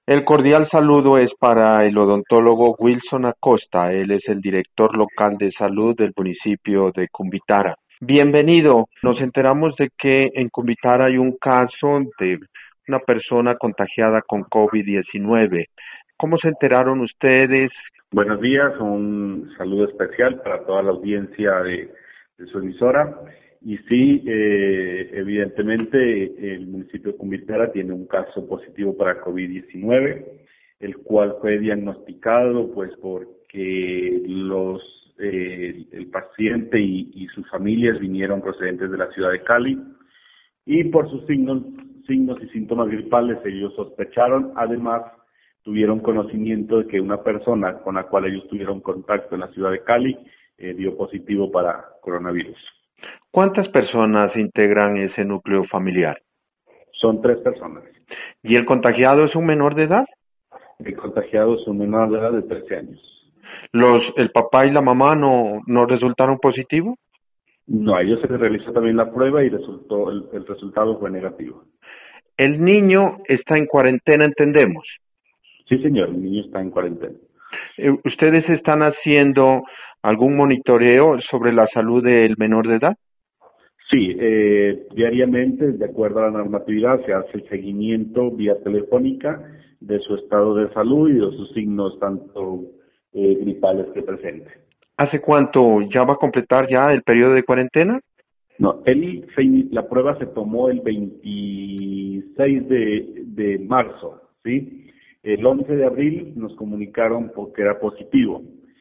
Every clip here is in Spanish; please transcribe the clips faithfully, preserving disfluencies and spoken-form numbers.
El cordial saludo es para el odontólogo Wilson Acosta. Él es el director local de salud del municipio de Cumbitara. Bienvenido. Nos enteramos de que en Cumbitara hay un caso de una persona contagiada con COVID diecinueve. ¿Cómo se enteraron ustedes? Buenos días, un saludo especial para toda la audiencia de, de su emisora. Y sí, eh, evidentemente el municipio de Cumbitara tiene un caso positivo para COVID diecinueve, el cual fue diagnosticado pues porque los eh, el paciente y, y sus familias vinieron procedentes de la ciudad de Cali y por sus signos, signos y síntomas gripales ellos sospecharon, además tuvieron conocimiento de que una persona con la cual ellos tuvieron contacto en la ciudad de Cali eh, dio positivo para coronavirus. ¿Cuántas personas integran ese núcleo familiar? Son tres personas. ¿Y el contagiado es un menor de edad? El contagiado es un menor de edad de trece años. ¿Los, el papá y la mamá no, no resultaron positivos? No, a ellos se les realizó también la prueba y resultó el, el resultado fue negativo. El niño está en cuarentena, entendemos. Sí, señor, el niño está en cuarentena. Eh, ¿Ustedes están haciendo algún monitoreo sobre la salud del menor de edad? Sí, eh, diariamente, de acuerdo a la normatividad, se hace el seguimiento vía telefónica de su estado de salud y de sus signos tanto eh, gripales que presente. ¿Hace cuánto ya va a completar ya el periodo de cuarentena? No, él se, la prueba se tomó el veintiséis de, de marzo, ¿sí? El once de abril nos comunicaron porque era positivo.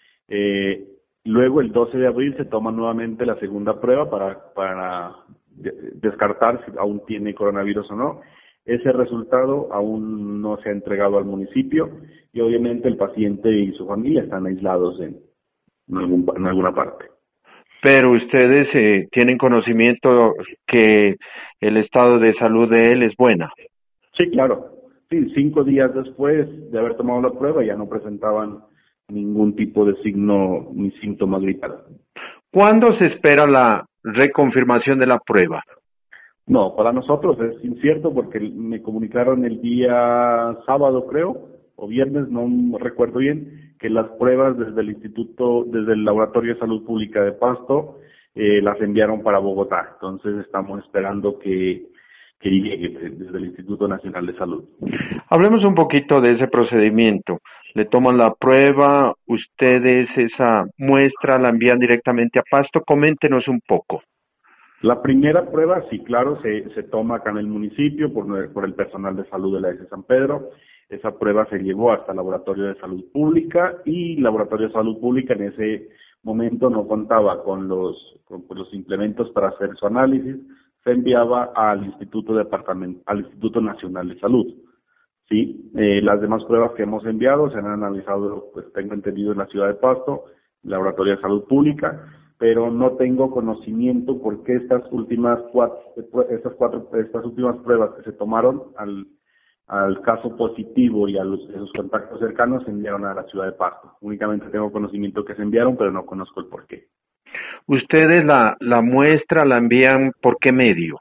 Eh, luego el doce de abril se toma nuevamente la segunda prueba para, para descartar si aún tiene coronavirus o no. Ese resultado aún no se ha entregado al municipio y obviamente el paciente y su familia están aislados en, en, algún, en alguna parte. Pero ustedes eh, tienen conocimiento que el estado de salud de él es buena. Sí, claro. Sí, cinco días después de haber tomado la prueba ya no presentaban ningún tipo de signo ni síntomas gripales. ¿Cuándo se espera la reconfirmación de la prueba? No, para nosotros es incierto porque me comunicaron el día sábado, creo, o viernes, no recuerdo bien, que las pruebas desde el Instituto, desde el Laboratorio de Salud Pública de Pasto, eh, las enviaron para Bogotá. Entonces estamos esperando que, que llegue desde el Instituto Nacional de Salud. Hablemos un poquito de ese procedimiento. Le toman la prueba, ustedes esa muestra la envían directamente a Pasto. Coméntenos un poco. La primera prueba, sí, claro, se, se toma acá en el municipio por, por el personal de salud de la E S E San Pedro. Esa prueba se llevó hasta el Laboratorio de Salud Pública y el Laboratorio de Salud Pública en ese momento no contaba con los, con los implementos para hacer su análisis. Se enviaba al Instituto Departament, al Instituto Nacional de Salud. Sí, eh, las demás pruebas que hemos enviado se han analizado, pues tengo entendido, en la ciudad de Pasto, el Laboratorio de Salud Pública, pero no tengo conocimiento por qué estas últimas cuatro, estas cuatro, estas últimas pruebas que se tomaron al, al caso positivo y a, los, a sus contactos cercanos se enviaron a la ciudad de Pasto. Únicamente tengo conocimiento que se enviaron, pero no conozco el por qué. ¿Ustedes la, la muestra la envían por qué medio?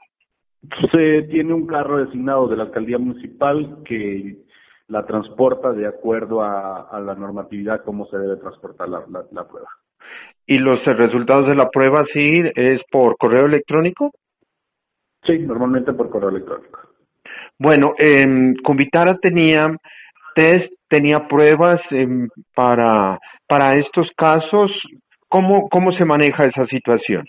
Se tiene un carro designado de la alcaldía municipal que la transporta de acuerdo a, a la normatividad cómo se debe transportar la, la, la prueba. ¿Y los resultados de la prueba sí es por correo electrónico? Sí, normalmente por correo electrónico. Bueno, eh, Cumbitara tenía test, tenía pruebas eh, para, para estos casos. ¿Cómo, cómo se maneja esa situación?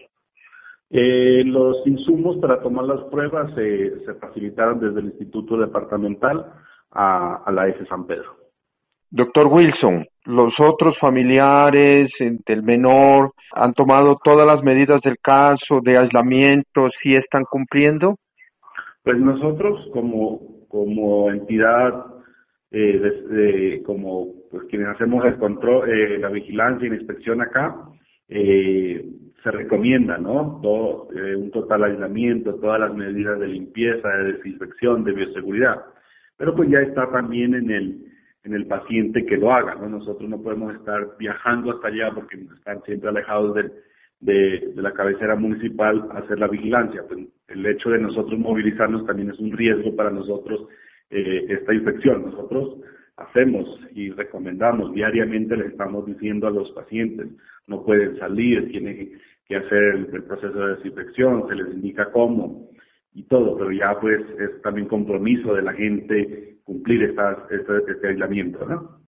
Eh, los insumos para tomar las pruebas se, se facilitaron desde el Instituto Departamental a, a la E S E San Pedro. Doctor Wilson, ¿los otros familiares eh, del menor han tomado todas las medidas del caso de aislamiento? ¿Sí están cumpliendo? Pues nosotros como, como entidad, eh, de, de, como pues, quienes hacemos el control, eh, la vigilancia y la inspección acá, eh, se recomienda, ¿no? Todo, eh, un total aislamiento, todas las medidas de limpieza, de desinfección, de bioseguridad. Pero pues ya está también en el en el paciente que lo haga, ¿no? Nosotros no podemos estar viajando hasta allá porque están siempre alejados del, de, de la cabecera municipal a hacer la vigilancia. Pues el hecho de nosotros movilizarnos también es un riesgo para nosotros eh, esta infección. Nosotros hacemos y recomendamos diariamente, les estamos diciendo a los pacientes, no pueden salir, tienen que hacer el, el proceso de desinfección, se les indica cómo y todo, pero ya pues es también compromiso de la gente cumplir esta, este, este aislamiento, ¿no?